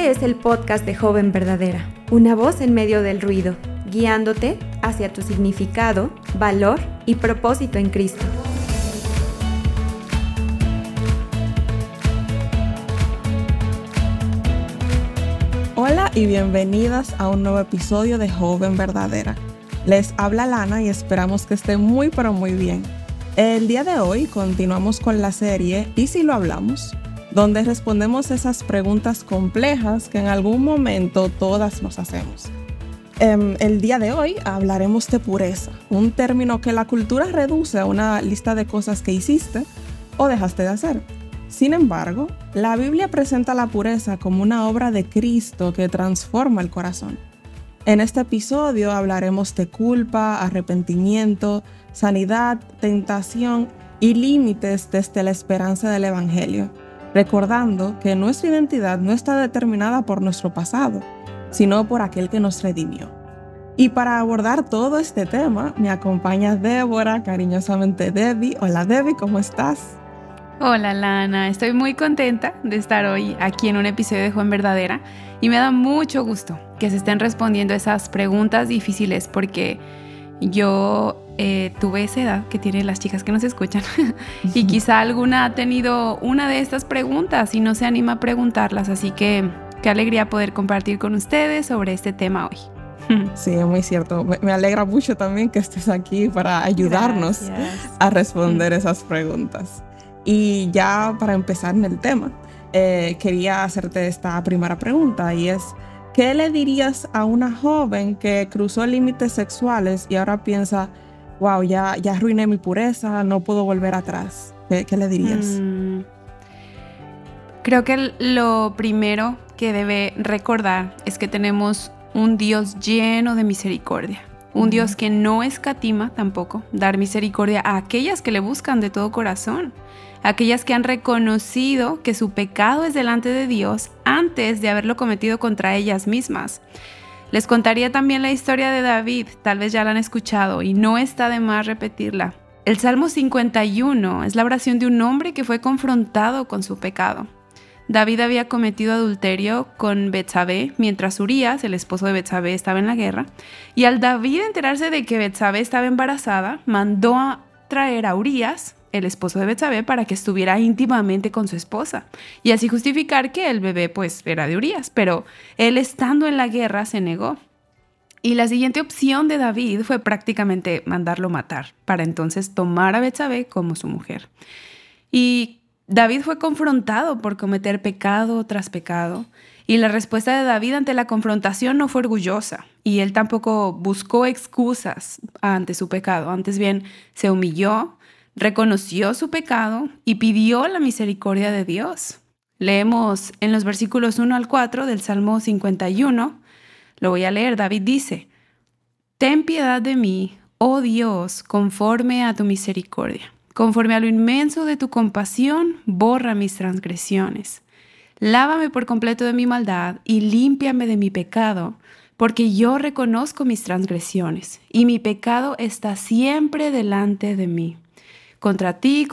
Este es el podcast de Joven Verdadera, una voz en medio del ruido, guiándote hacia tu significado, valor y propósito en Cristo. Hola y bienvenidas a un nuevo episodio de Joven Verdadera. Les habla Lana y esperamos que estén muy pero muy bien. El día de hoy continuamos con la serie ¿Y si lo hablamos?, donde respondemos esas preguntas complejas que en algún momento todas nos hacemos. El día de hoy hablaremos de pureza, un término que la cultura reduce a una lista de cosas que hiciste o dejaste de hacer. Sin embargo, la Biblia presenta la pureza como una obra de Cristo que transforma el corazón. En este episodio hablaremos de culpa, arrepentimiento, sanidad, tentación y límites desde la esperanza del Evangelio, recordando que nuestra identidad no está determinada por nuestro pasado, sino por aquel que nos redimió. Y para abordar todo este tema, me acompaña Débora, cariñosamente Debbie. Hola Debbie, ¿cómo estás? Hola Lana, estoy muy contenta de estar hoy aquí en un episodio de Joven Verdadera y me da mucho gusto que se estén respondiendo esas preguntas difíciles porque yo tuve esa edad que tienen las chicas que nos escuchan y quizá alguna ha tenido una de estas preguntas y no se anima a preguntarlas, así que qué alegría poder compartir con ustedes sobre este tema hoy. Sí, es muy cierto. Me alegra mucho también que estés aquí para ayudarnos a responder esas preguntas. Y ya para empezar en el tema, quería hacerte esta primera pregunta y es, ¿qué le dirías a una joven que cruzó límites sexuales y ahora piensa, wow, ya arruiné mi pureza, no puedo volver atrás? ¿Qué le dirías? Creo que lo primero que debe recordar es que tenemos un Dios lleno de misericordia. Un Dios que no escatima tampoco dar misericordia a aquellas que le buscan de todo corazón, aquellas que han reconocido que su pecado es delante de Dios antes de haberlo cometido contra ellas mismas. Les contaría también la historia de David, tal vez ya la han escuchado y no está de más repetirla. El Salmo 51 es la oración de un hombre que fue confrontado con su pecado. David había cometido adulterio con Betsabé mientras Urías, el esposo de Betsabé, estaba en la guerra. Y al David enterarse de que Betsabé estaba embarazada, mandó a traer a Urías, el esposo de Betsabé, para que estuviera íntimamente con su esposa. Y así justificar que el bebé pues era de Urías, pero él estando en la guerra se negó. Y la siguiente opción de David fue prácticamente mandarlo matar, para entonces tomar a Betsabé como su mujer. Y David fue confrontado por cometer pecado tras pecado y la respuesta de David ante la confrontación no fue orgullosa y él tampoco buscó excusas ante su pecado, antes bien se humilló, reconoció su pecado y pidió la misericordia de Dios. Leemos en los versículos 1 al 4 del Salmo 51, lo voy a leer, David dice: «Ten piedad de mí, oh Dios, conforme a tu misericordia. Conforme a lo inmenso de tu compasión, borra mis transgresiones. Lávame por completo de mi maldad y límpiame de mi pecado, porque yo reconozco mis transgresiones, y mi pecado está siempre delante de mí. Contra ti,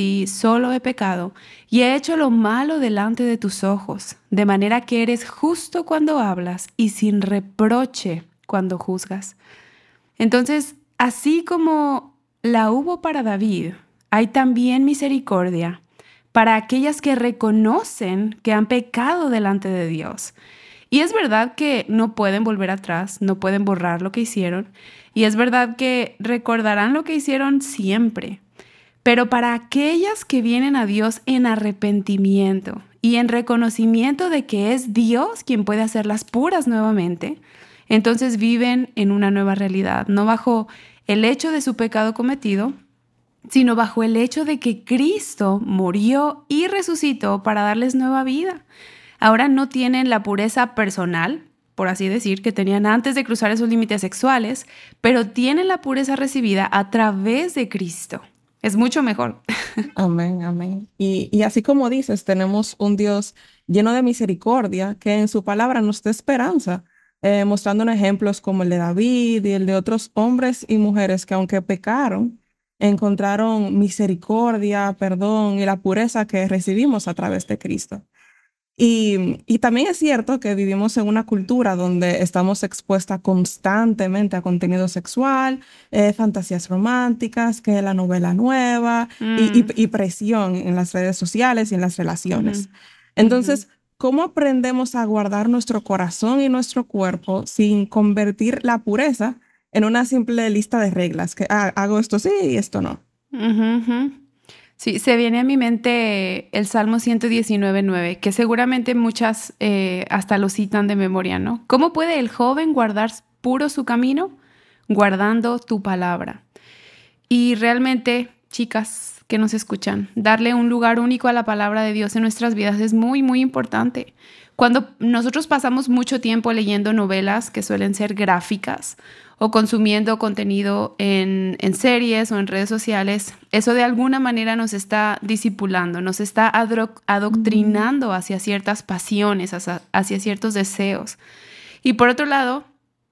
solo he pecado, y he hecho lo malo delante de tus ojos, de manera que eres justo cuando hablas y sin reproche cuando juzgas». Entonces, así como la hubo para David, hay también misericordia para aquellas que reconocen que han pecado delante de Dios. Y es verdad que no pueden volver atrás, no pueden borrar lo que hicieron, y es verdad que recordarán lo que hicieron siempre. Pero para aquellas que vienen a Dios en arrepentimiento y en reconocimiento de que es Dios quien puede hacerlas puras nuevamente, entonces viven en una nueva realidad, no bajo el hecho de su pecado cometido, sino bajo el hecho de que Cristo murió y resucitó para darles nueva vida. Ahora no tienen la pureza personal, por así decir, que tenían antes de cruzar esos límites sexuales, pero tienen la pureza recibida a través de Cristo. Es mucho mejor. Amén, amén. Y así como dices, tenemos un Dios lleno de misericordia que en su palabra nos da esperanza, mostrándonos ejemplos como el de David y el de otros hombres y mujeres que aunque pecaron, encontraron misericordia, perdón y la pureza que recibimos a través de Cristo. Y también es cierto que vivimos en una cultura donde estamos expuestas constantemente a contenido sexual, fantasías románticas, que la novela nueva y presión en las redes sociales y en las relaciones. Entonces, ¿cómo aprendemos a guardar nuestro corazón y nuestro cuerpo sin convertir la pureza en una simple lista de reglas? Que hago esto sí y esto no. Sí, se viene a mi mente el Salmo 119:9, que seguramente muchas hasta lo citan de memoria, ¿no? ¿Cómo puede el joven guardar puro su camino? Guardando tu palabra. Y realmente, chicas que nos escuchan, darle un lugar único a la palabra de Dios en nuestras vidas es muy, muy importante. Cuando nosotros pasamos mucho tiempo leyendo novelas que suelen ser gráficas o consumiendo contenido en series o en redes sociales, eso de alguna manera nos está discipulando, nos está adoctrinando hacia ciertas pasiones, hacia ciertos deseos. Y por otro lado,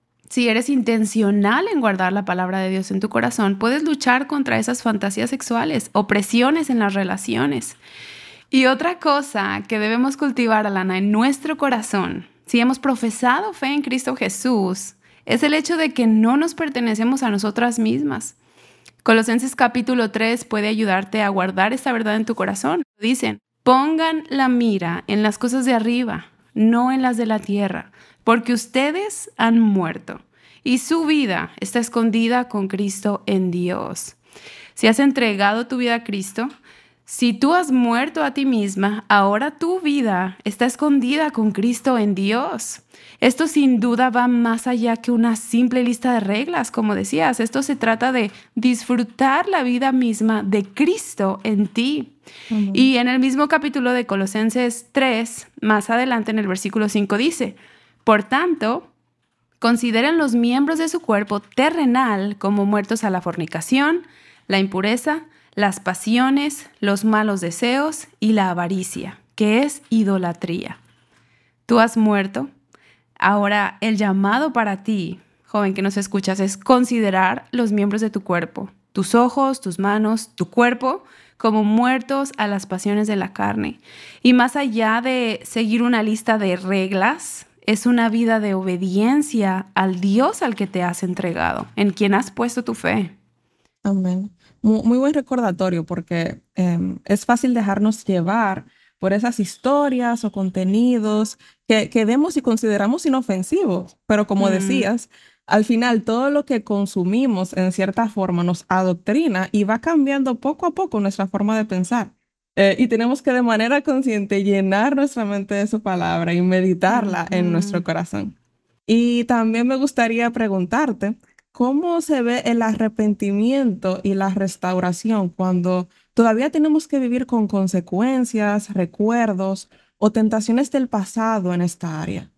si eres intencional en guardar la palabra de Dios en tu corazón, puedes luchar contra esas fantasías sexuales o presiones en las relaciones. Y otra cosa que debemos cultivar, Alana, en nuestro corazón, si hemos profesado fe en Cristo Jesús, es el hecho de que no nos pertenecemos a nosotras mismas. Colosenses capítulo 3 puede ayudarte a guardar esta verdad en tu corazón. Dicen, pongan la mira en las cosas de arriba, no en las de la tierra, porque ustedes han muerto y su vida está escondida con Cristo en Dios. Si has entregado tu vida a Cristo, si tú has muerto a ti misma, ahora tu vida está escondida con Cristo en Dios. Esto sin duda va más allá que una simple lista de reglas, como decías. Esto se trata de disfrutar la vida misma de Cristo en ti. Y en el mismo capítulo de Colosenses 3, más adelante en el versículo 5 dice, por tanto, consideren los miembros de su cuerpo terrenal como muertos a la fornicación, la impureza, las pasiones, los malos deseos y la avaricia, que es idolatría. Tú has muerto. Ahora el llamado para ti, joven que nos escuchas, es considerar los miembros de tu cuerpo, tus ojos, tus manos, tu cuerpo, como muertos a las pasiones de la carne. Y más allá de seguir una lista de reglas, es una vida de obediencia al Dios al que te has entregado, en quien has puesto tu fe. Amén. Muy buen recordatorio porque es fácil dejarnos llevar por esas historias o contenidos que vemos y consideramos inofensivos. Pero como decías, al final todo lo que consumimos en cierta forma nos adoctrina y va cambiando poco a poco nuestra forma de pensar. Y tenemos que de manera consciente llenar nuestra mente de su palabra y meditarla en nuestro corazón. Y también me gustaría preguntarte, ¿cómo se ve el arrepentimiento y la restauración cuando todavía tenemos que vivir con consecuencias, recuerdos o tentaciones del pasado en esta área?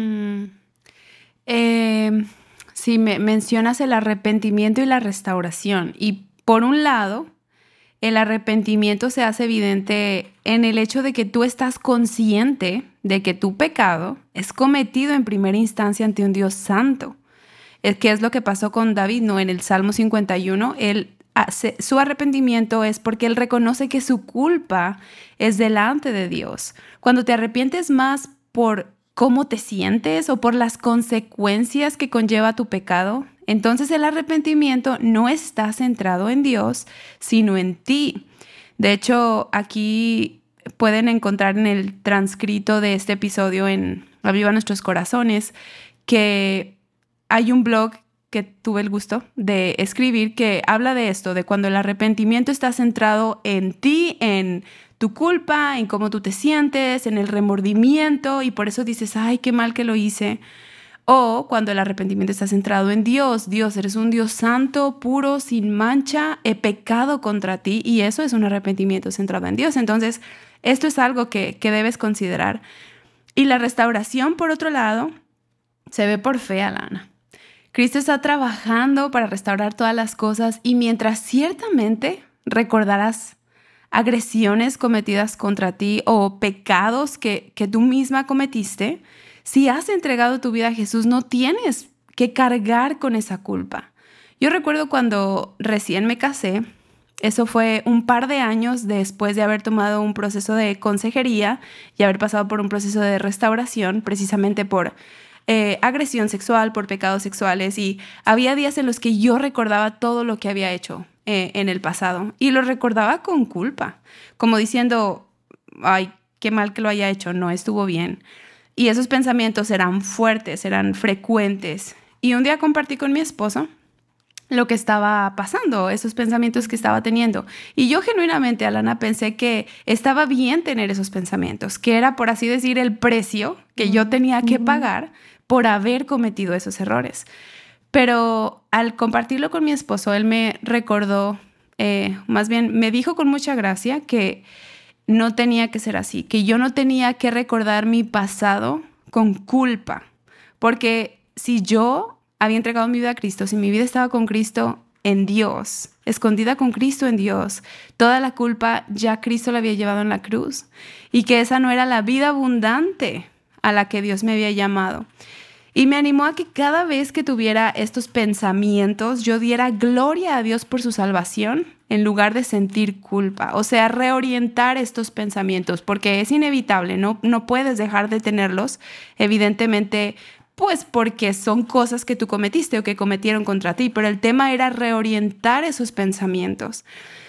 Sí, mencionas el arrepentimiento y la restauración. Y por un lado, el arrepentimiento se hace evidente en el hecho de que tú estás consciente de que tu pecado es cometido en primera instancia ante un Dios santo. ¿Qué es lo que pasó con David? No, en el Salmo 51, su arrepentimiento es porque él reconoce que su culpa es delante de Dios. Cuando te arrepientes más por cómo te sientes o por las consecuencias que conlleva tu pecado, entonces el arrepentimiento no está centrado en Dios, sino en ti. De hecho, aquí pueden encontrar en el transcrito de este episodio en Aviva Nuestros Corazones que hay un blog que tuve el gusto de escribir que habla de esto, de cuando el arrepentimiento está centrado en ti, en tu culpa, en cómo tú te sientes, en el remordimiento y por eso dices, ay, qué mal que lo hice. O cuando el arrepentimiento está centrado en Dios. Dios, eres un Dios santo, puro, sin mancha, he pecado contra ti y eso es un arrepentimiento centrado en Dios. Entonces, esto es algo que debes considerar. Y la restauración, por otro lado, se ve por fe, Alana. Cristo está trabajando para restaurar todas las cosas y mientras ciertamente recordarás agresiones cometidas contra ti o pecados que tú misma cometiste, si has entregado tu vida a Jesús, no tienes que cargar con esa culpa. Yo recuerdo cuando recién me casé, Eso fue un par de años después de haber tomado un proceso de consejería y haber pasado por un proceso de restauración, precisamente por agresión sexual, por pecados sexuales. Y había días en los que yo recordaba todo lo que había hecho en el pasado y lo recordaba con culpa, como diciendo, ay, qué mal que lo haya hecho, no estuvo bien. Y esos pensamientos eran fuertes, eran frecuentes. Y un día compartí con mi esposo lo que estaba pasando, esos pensamientos que estaba teniendo. Y yo genuinamente, Alana, pensé que estaba bien tener esos pensamientos, que era, por así decir, el precio que yo tenía que pagar por haber cometido esos errores. Pero al compartirlo con mi esposo, él me recordó, más bien me dijo con mucha gracia que no tenía que ser así, que yo no tenía que recordar mi pasado con culpa, porque si yo había entregado mi vida a Cristo, si mi vida estaba con Cristo en Dios, escondida con Cristo en Dios, toda la culpa ya Cristo la había llevado en la cruz y que esa no era la vida abundante a la que Dios me había llamado. Y me animó a que cada vez que tuviera estos pensamientos, yo diera gloria a Dios por su salvación en lugar de sentir culpa. O sea, reorientar estos pensamientos, porque es inevitable, no puedes dejar de tenerlos, evidentemente, pues porque son cosas que tú cometiste o que cometieron contra ti, pero el tema era reorientar esos pensamientos.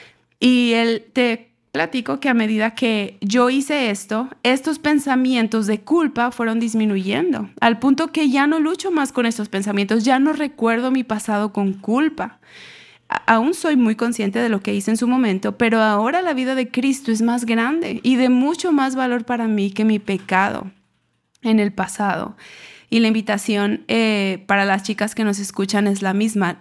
Y él te platico que a medida que yo hice esto, estos pensamientos de culpa fueron disminuyendo, al punto que ya no lucho más con estos pensamientos, ya no recuerdo mi pasado con culpa. Aún soy muy consciente de lo que hice en su momento, pero ahora la vida de Cristo es más grande y de mucho más valor para mí que mi pecado en el pasado. Y la invitación para las chicas que nos escuchan es la misma.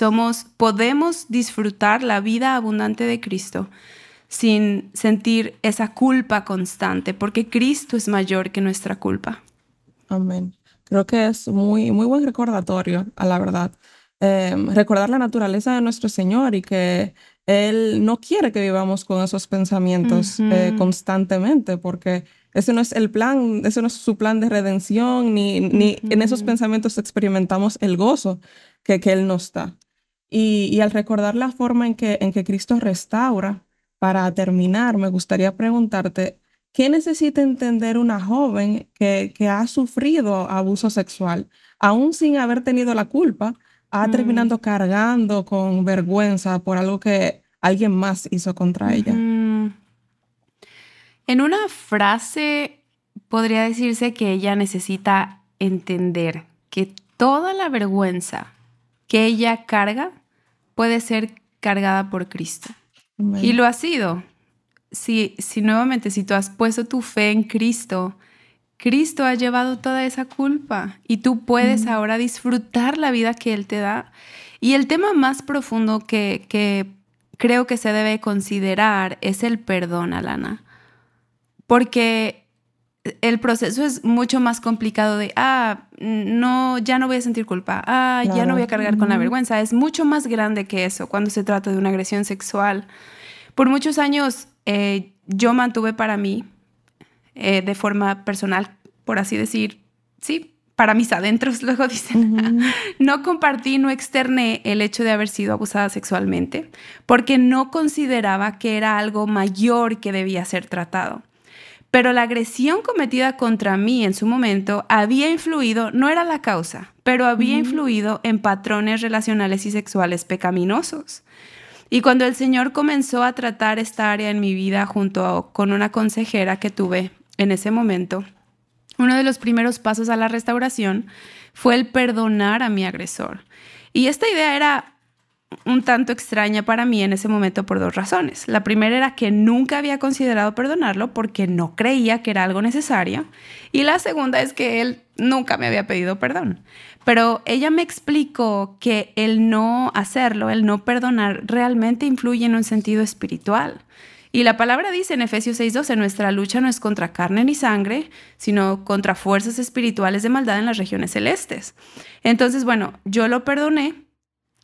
Podemos disfrutar la vida abundante de Cristo sin sentir esa culpa constante, porque Cristo es mayor que nuestra culpa. Amén. Creo que es muy, muy buen recordatorio, a la verdad. Recordar la naturaleza de nuestro Señor y que Él no quiere que vivamos con esos pensamientos constantemente, porque ese no es el plan, ese no es su plan de redención, ni en esos pensamientos experimentamos el gozo que Él nos da. Y al recordar la forma en que Cristo restaura, para terminar, me gustaría preguntarte, ¿qué necesita entender una joven que ha sufrido abuso sexual, aún sin haber tenido la culpa, terminando cargando con vergüenza por algo que alguien más hizo contra ella? En una frase podría decirse que ella necesita entender que toda la vergüenza que ella carga puede ser cargada por Cristo. Amén. Y lo ha sido. Si nuevamente, si tú has puesto tu fe en Cristo, Cristo ha llevado toda esa culpa y tú puedes ahora disfrutar la vida que Él te da. Y el tema más profundo que creo que se debe considerar es el perdón, Alana. Porque el proceso es mucho más complicado de, no, ya no voy a sentir culpa, claro, ya no voy a cargar con la vergüenza. Es mucho más grande que eso cuando se trata de una agresión sexual. Por muchos años yo mantuve para mí, de forma personal, por así decir, sí, para mis adentros, luego dicen, no compartí, no externé el hecho de haber sido abusada sexualmente, porque no consideraba que era algo mayor que debía ser tratado. Pero la agresión cometida contra mí en su momento había influido, no era la causa, pero había influido en patrones relacionales y sexuales pecaminosos. Y cuando el Señor comenzó a tratar esta área en mi vida junto con una consejera que tuve en ese momento, uno de los primeros pasos a la restauración fue el perdonar a mi agresor. Y esta idea era un tanto extraña para mí en ese momento por dos razones. La primera era que nunca había considerado perdonarlo porque no creía que era algo necesario. Y la segunda es que él nunca me había pedido perdón. Pero ella me explicó que el no hacerlo, el no perdonar, realmente influye en un sentido espiritual. Y la palabra dice en Efesios 6:12, nuestra lucha no es contra carne ni sangre, sino contra fuerzas espirituales de maldad en las regiones celestes. Entonces, bueno, yo lo perdoné.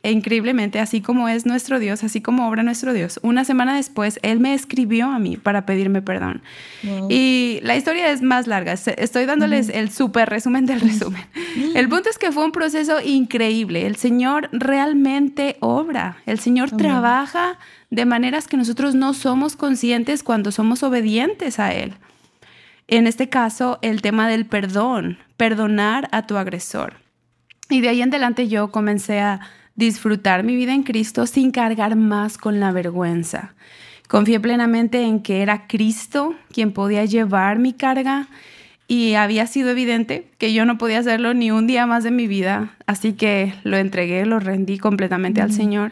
increíblemente, así como es nuestro Dios, así como obra nuestro Dios, una semana después, Él me escribió a mí para pedirme perdón. Wow. Y la historia es más larga. Estoy dándoles el súper resumen del resumen. El punto es que fue un proceso increíble. El Señor realmente obra. El Señor trabaja de maneras que nosotros no somos conscientes cuando somos obedientes a Él. En este caso, el tema del perdón, perdonar a tu agresor. Y de ahí en adelante yo comencé a disfrutar mi vida en Cristo sin cargar más con la vergüenza. Confié plenamente en que era Cristo quien podía llevar mi carga y había sido evidente que yo no podía hacerlo ni un día más de mi vida, así que lo entregué, lo rendí completamente al Señor.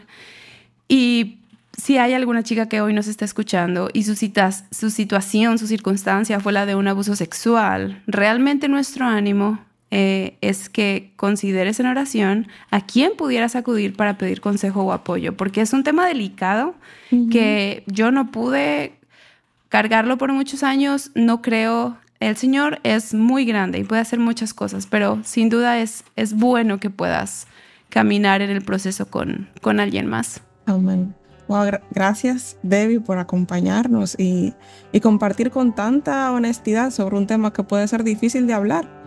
Y si hay alguna chica que hoy nos está escuchando y su situación, su circunstancia fue la de un abuso sexual, realmente nuestro ánimo es que consideres en oración a quién pudieras acudir para pedir consejo o apoyo, porque es un tema delicado que yo no pude cargarlo por muchos años, no creo. El Señor es muy grande y puede hacer muchas cosas, pero sin duda es bueno que puedas caminar en el proceso con alguien más. Amén. Wow, gracias, Debbie, por acompañarnos y compartir con tanta honestidad sobre un tema que puede ser difícil de hablar.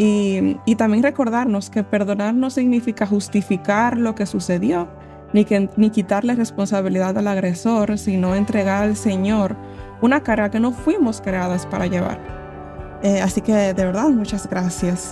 Y también recordarnos que perdonar no significa justificar lo que sucedió, ni quitarle responsabilidad al agresor, sino entregar al Señor una carga que no fuimos creadas para llevar. Así que de verdad, muchas gracias.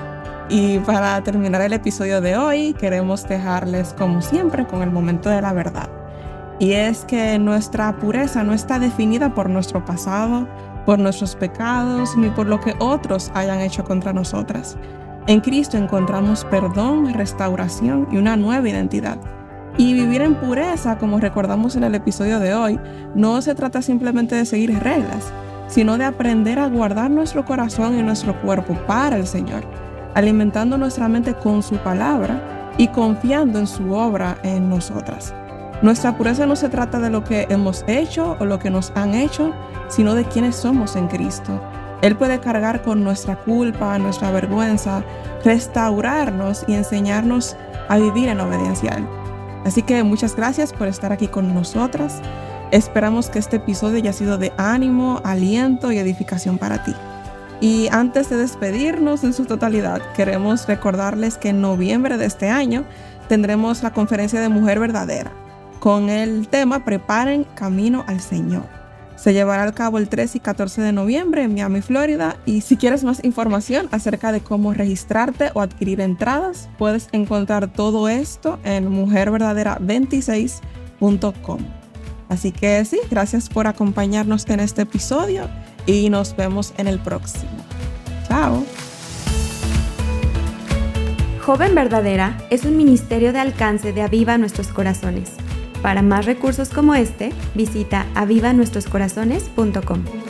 Y para terminar el episodio de hoy, queremos dejarles, como siempre, con el momento de la verdad. Y es que nuestra pureza no está definida por nuestro pasado, por nuestros pecados, ni por lo que otros hayan hecho contra nosotras. En Cristo encontramos perdón, restauración y una nueva identidad. Y vivir en pureza, como recordamos en el episodio de hoy, no se trata simplemente de seguir reglas, sino de aprender a guardar nuestro corazón y nuestro cuerpo para el Señor, alimentando nuestra mente con su palabra y confiando en su obra en nosotras. Nuestra pureza no se trata de lo que hemos hecho o lo que nos han hecho, sino de quiénes somos en Cristo. Él puede cargar con nuestra culpa, nuestra vergüenza, restaurarnos y enseñarnos a vivir en obediencia a Él. Así que muchas gracias por estar aquí con nosotras. Esperamos que este episodio haya sido de ánimo, aliento y edificación para ti. Y antes de despedirnos en su totalidad, queremos recordarles que en noviembre de este año tendremos la conferencia de Mujer Verdadera, con el tema Preparen Camino al Señor. Se llevará a cabo el 13 y 14 de noviembre en Miami, Florida. Y si quieres más información acerca de cómo registrarte o adquirir entradas, puedes encontrar todo esto en mujerverdadera26.com. Así que sí, gracias por acompañarnos en este episodio y nos vemos en el próximo. Chao. Joven Verdadera es un ministerio de alcance de Aviva Nuestros Corazones. Para más recursos como este, visita avivanuestroscorazones.com.